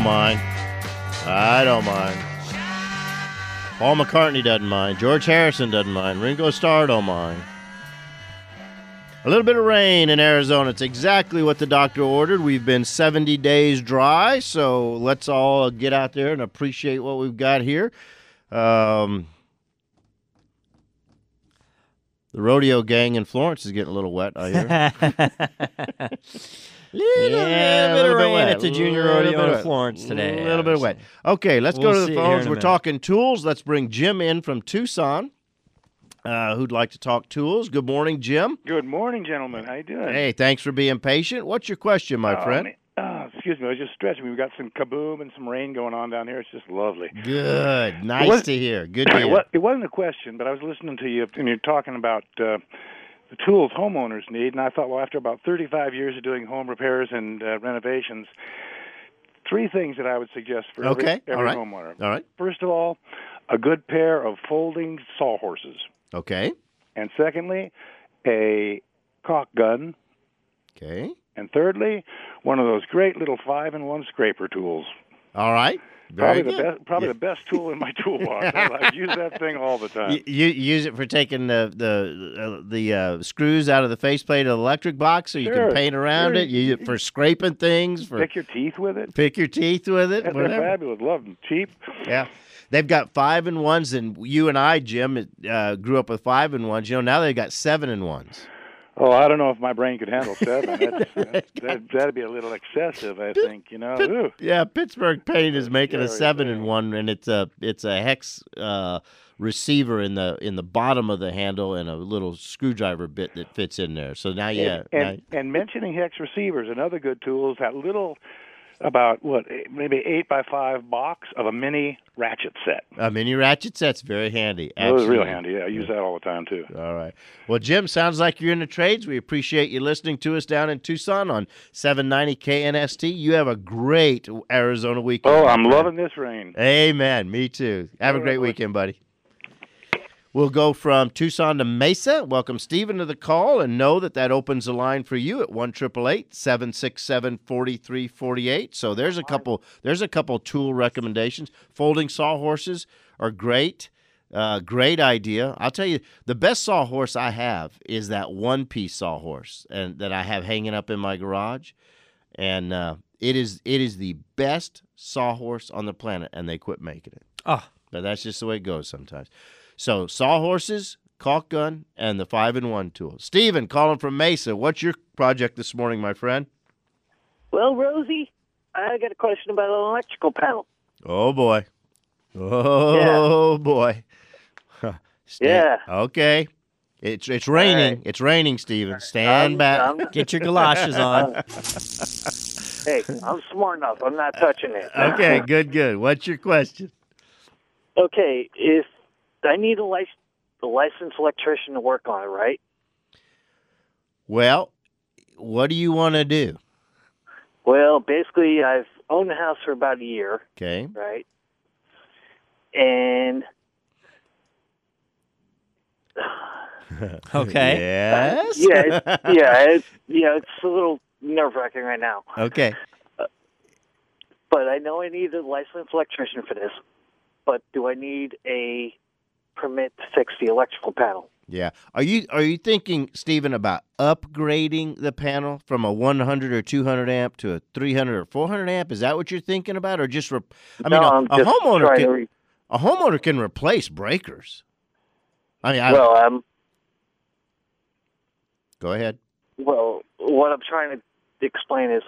don't mind. I don't mind. Paul McCartney doesn't mind. George Harrison doesn't mind. Ringo Starr don't mind. A little bit of rain in Arizona. It's exactly what the doctor ordered. We've been 70 days dry, so let's all get out there and appreciate what we've got here. The rodeo gang in Florence is getting a little wet, I hear. little bit of rain at the junior rodeo in Florence today. A little bit wet. Okay, let's go to the phones. We're talking tools. Let's bring Jim in from Tucson, who'd like to talk tools. Good morning, Jim. Good morning, gentlemen. How you doing? Hey, thanks for being patient. What's your question, my friend? Excuse me, I was just stretching. We've got some kaboom and some rain going on down here. It's just lovely. Good. Nice to hear. Good to hear. It wasn't a question, but I was listening to you, and you're talking about the tools homeowners need, and I thought, well, after about 35 years of doing home repairs and renovations, 3 things that I would suggest for every homeowner. All right. First of all, a good pair of folding sawhorses. Okay. And secondly, a caulk gun. Okay. And thirdly, one of those great little 5-in-1 scraper tools. All right. Probably the best tool in my toolbox. I use that thing all the time. You use it for taking the screws out of the faceplate of the electric box, so you can paint around it. You use it for scraping things. Pick your teeth with it. Pick your teeth with it. They're fabulous. Love them. Cheap. Yeah. They've got 5-in-1s, and you and I, Jim, grew up with 5-in-1s. You know, now they've got 7-in-1s. Oh, I don't know if my brain could handle 7. That'd be a little excessive, I think. You know. Yeah, Pittsburgh Paint is making a 7-in-1, and it's a hex receiver in the bottom of the handle and a little screwdriver bit that fits in there. So now, and mentioning hex receivers, another good tool is that little. About maybe 8x5 box of a mini ratchet set. A mini ratchet set's very handy. It was real handy. Yeah, I use that all the time too. All right. Well, Jim, sounds like you're in the trades. We appreciate you listening to us down in Tucson on 790 KNST. You have a great Arizona weekend. Oh, I'm loving this rain. Amen. Me too. Have a great weekend, buddy. We'll go from Tucson to Mesa. Welcome Stephen to the call, and know that opens the line for you at 1-888-767-4348. So there's a couple tool recommendations. Folding sawhorses are great. Great idea. I'll tell you, the best sawhorse I have is that one-piece sawhorse and that I have hanging up in my garage, and it is the best sawhorse on the planet, and they quit making it. Oh, but that's just the way it goes sometimes. So, sawhorses, caulk gun, and the 5-in-1 tool. Stephen, calling from Mesa. What's your project this morning, my friend? Well, Rosie, I got a question about an electrical panel. Oh, boy. Oh, boy. Yeah. Okay. It's raining. Right. It's raining, Stephen. Stand back. Get your galoshes on. Hey, I'm smart enough. I'm not touching it. Okay, good. What's your question? Okay, if I need a licensed electrician to work on it, right? Well, what do you want to do? Well, basically, I've owned the house for about a year. Okay. Right? And... Okay. Yes? It's a little nerve-wracking right now. Okay. But I know I need a licensed electrician for this. But do I need a permit to fix the electrical panel? Yeah. Are you thinking, Stephen, about upgrading the panel from a 100 or 200 amp to a 300 or 400 amp? Is that what you're thinking about, or just? A homeowner can replace breakers. Go ahead. Well, what I'm trying to explain is,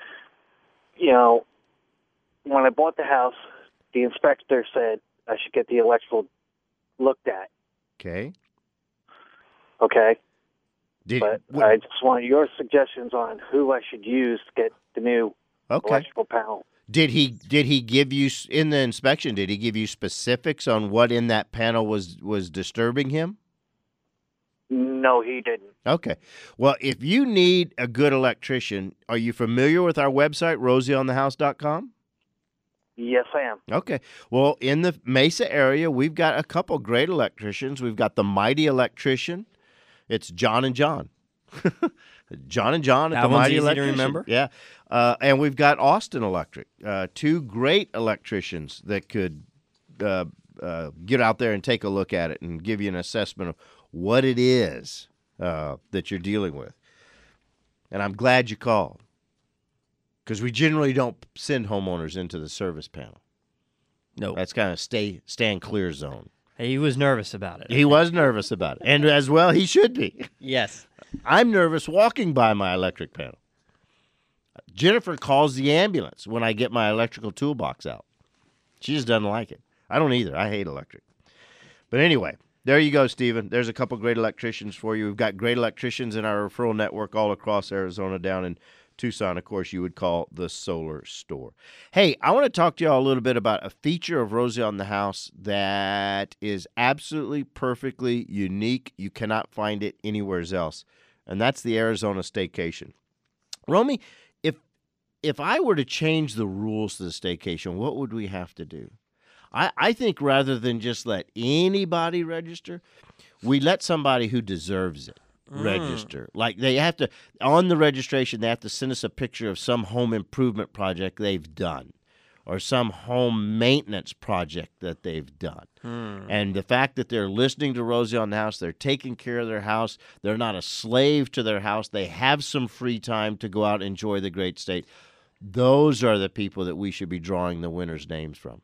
when I bought the house, the inspector said I should get the electrical looked at. Okay. Okay. I just want your suggestions on who I should use to get the new electrical panel. Did he give you, in the inspection, did he give you specifics on what in that panel was disturbing him? No, he didn't. Okay. Well, if you need a good electrician, are you familiar with our website, rosieonthehouse.com? Yes, I am. Okay. Well, in the Mesa area, we've got a couple great electricians. We've got the Mighty Electrician. It's John and John. John and John at That the one's Mighty easy to Electrician. remember. Yeah. And we've got Austin Electric, two great electricians that could get out there and take a look at it and give you an assessment of what it is that you're dealing with. And I'm glad you called, because we generally don't send homeowners into the service panel. No. That's kind of stand clear zone. He was nervous about it. He was nervous about it. And as well, he should be. Yes. I'm nervous walking by my electric panel. Jennifer calls the ambulance when I get my electrical toolbox out. She just doesn't like it. I don't either. I hate electric. But anyway, there you go, Stephen. There's a couple great electricians for you. We've got great electricians in our referral network all across Arizona, down in Tucson, of course, you would call the Solar Store. Hey, I want to talk to y'all a little bit about a feature of Rosie on the House that is absolutely perfectly unique. You cannot find it anywhere else, and that's the Arizona Staycation. Romy, if I were to change the rules to the staycation, what would we have to do? I think rather than just let anybody register, we let somebody who deserves it register. Like they have to, on the registration, they have to send us a picture of some home improvement project they've done or some home maintenance project that they've done. And the fact that they're listening to Rosie on the House, they're taking care of their house, they're not a slave to their house, they have some free time to go out and enjoy the great state. Those are the people that we should be drawing the winners' names from.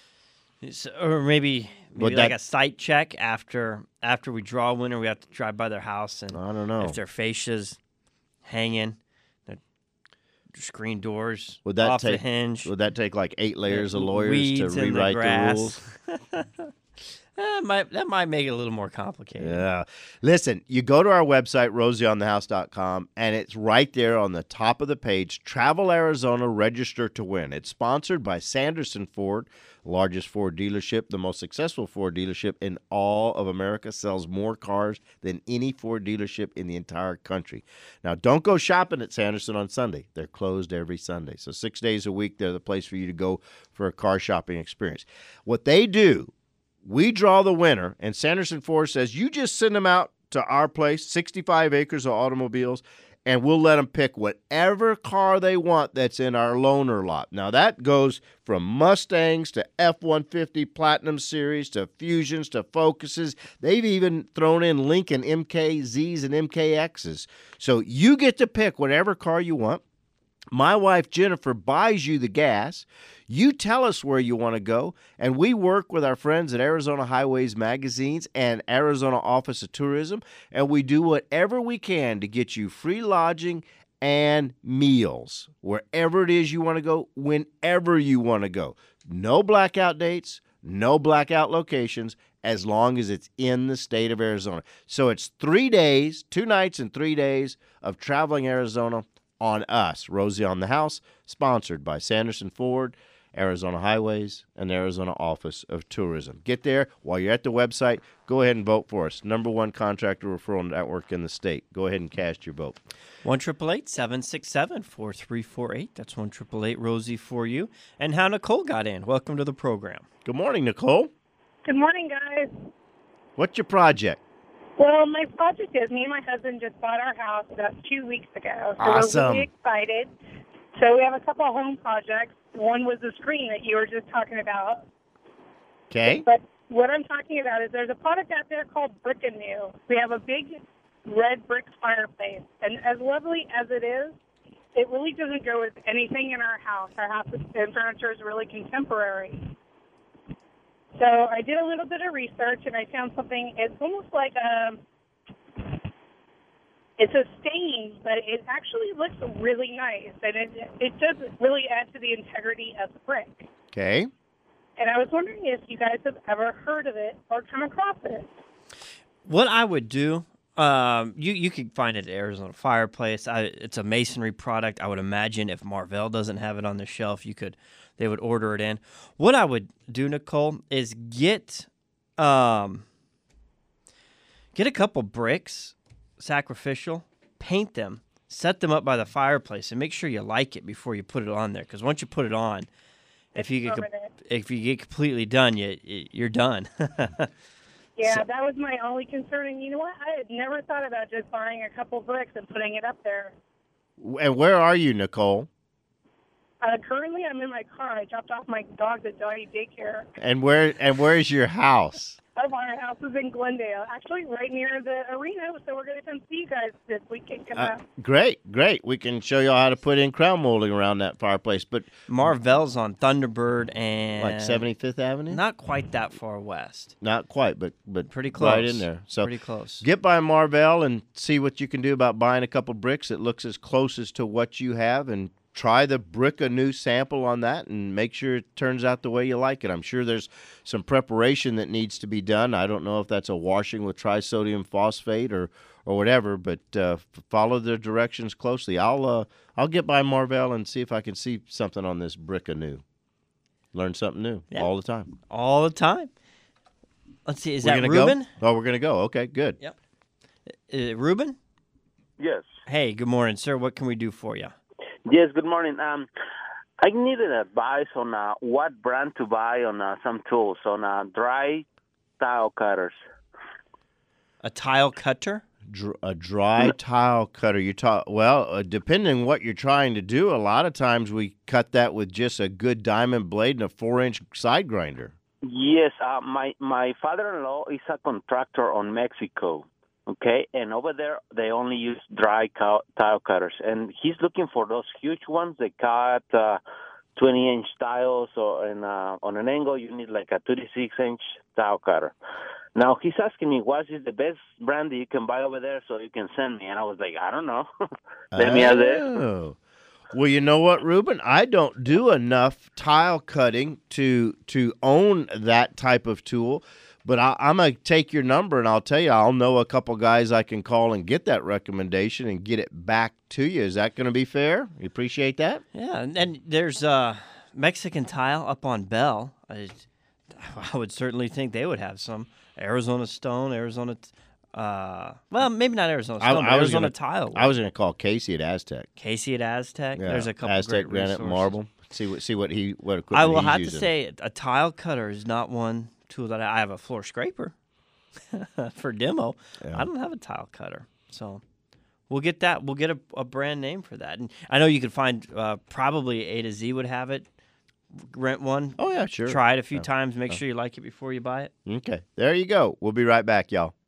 Or maybe But like that- a site check after we draw a winner. We have to drive by their house, and I don't know. if their fascia's hanging, their screen doors Would that off the take- hinge. Would that take like 8 layers of lawyers to weeds in the rewrite the grass. rules? That might make it a little more complicated. Yeah. Listen, you go to our website, rosieonthehouse.com, and it's right there on the top of the page, Travel Arizona Register to Win. It's sponsored by Sanderson Ford, largest Ford dealership, the most successful Ford dealership in all of America, sells more cars than any Ford dealership in the entire country. Now, don't go shopping at Sanderson on Sunday. They're closed every Sunday. So 6 days a week, they're the place for you to go for a car shopping experience. What they do, we draw the winner, and Sanderson Ford says, you just send them out to our place, 65 acres of automobiles, and we'll let them pick whatever car they want that's in our loaner lot. Now, that goes from Mustangs to F-150 Platinum Series to Fusions to Focuses. They've even thrown in Lincoln MKZs and MKXs. So you get to pick whatever car you want. My wife, Jennifer, buys you the gas. You tell us where you want to go, and we work with our friends at Arizona Highways Magazines and Arizona Office of Tourism, and we do whatever we can to get you free lodging and meals wherever it is you want to go, whenever you want to go. No blackout dates, no blackout locations, as long as it's in the state of Arizona. So it's 3 days, 2 nights and 3 days of traveling Arizona on us, Rosie on the House, sponsored by Sanderson Ford, Arizona Highways, and Arizona Office of Tourism. Get there. While you're at the website, go ahead and vote for us. #1 contractor referral network in the state. Go ahead and cast your vote. 1-888-767-4348. That's 1-888-ROSIE for you. And how Nicole got in. Welcome to the program. Good morning, Nicole. Good morning, guys. What's your project? Well, my project is me and my husband just bought our house about 2 weeks ago. So Awesome. we're really excited. So we have a couple of home projects. One was the screen that you were just talking about. Okay. But what I'm talking about is there's a product out there called Brick and New. We have a big red brick fireplace. And as lovely as it is, it really doesn't go with anything in our house. Our house and furniture is really contemporary. So I did a little bit of research, and I found something. It's almost like it's a stain, but it actually looks really nice, and it does really add to the integrity of the brick. Okay. And I was wondering if you guys have ever heard of it or come across it. What I would do, you could find it at Arizona Fireplace. It's a masonry product. I would imagine if Marvell doesn't have it on the shelf, they would order it in. What I would do, Nicole, is get a couple bricks, sacrificial, paint them, set them up by the fireplace, and make sure you like it before you put it on there. Because once you put it on, if you get completely done, you're done. Yeah, Yeah, that was my only concern. And you know what? I had never thought about just buying a couple bricks and putting it up there. And where are you, Nicole? Currently, I'm in my car. I dropped off my dogs at doggy daycare. And where is your house? Our house is in Glendale, actually right near the arena. So we're going to come see you guys this weekend. Great. We can show you how to put in crown molding around that fireplace. But Marvell's on Thunderbird and like 75th Avenue? Not quite that far west. Not quite, but pretty close. Right in there. So pretty close. Get by Marvell and see what you can do about buying a couple bricks that looks as close as to what you have, and try the brick anew sample on that and make sure it turns out the way you like it. I'm sure there's some preparation that needs to be done. I don't know if that's a washing with trisodium phosphate or whatever, but follow the directions closely. I'll get by Marvell and see if I can see something on this brick anew. Learn something new all the time. All the time. Let's see. Is We're that gonna Ruben? Go? Oh, we're going to go. Okay, good. Yep. Ruben? Yes. Hey, good morning, sir. What can we do for you? Yes, good morning. I needed advice on what brand to buy on some tools, on dry tile cutters. A tile cutter? A dry tile cutter. Depending what you're trying to do, a lot of times we cut that with just a good diamond blade and a 4-inch side grinder. Yes, my father-in-law is a contractor on Mexico. Okay, and over there they only use dry tile cutters, and he's looking for those huge ones. They cut 20-inch tiles, on an angle you need like a 36-inch tile cutter. Now he's asking me what is the best brand that you can buy over there so you can send me, and I was like, I don't know. Let me ask it. Well, you know what, Ruben? I don't do enough tile cutting to own that type of tool. But I'm going to take your number, and I'll tell you, I'll know a couple guys I can call and get that recommendation and get it back to you. Is that going to be fair? You appreciate that? Yeah, and there's Mexican Tile up on Bell. I would certainly think they would have some. Arizona Stone, Arizona maybe not Arizona Stone, but Arizona Tile. I was going to call Casey at Aztec. Casey at Aztec? Yeah. There's a couple Aztec great Granite Marble. See what equipment I will he's have using. to say, a tile cutter is not one tool that I have. A floor scraper for demo. Yeah. I don't have a tile cutter, so we'll get that. We'll get a brand name for that. And I know you could find probably A to Z would have it. Rent one. Oh yeah, sure. Try it a few times. Make sure you like it before you buy it. Okay, there you go. We'll be right back, y'all.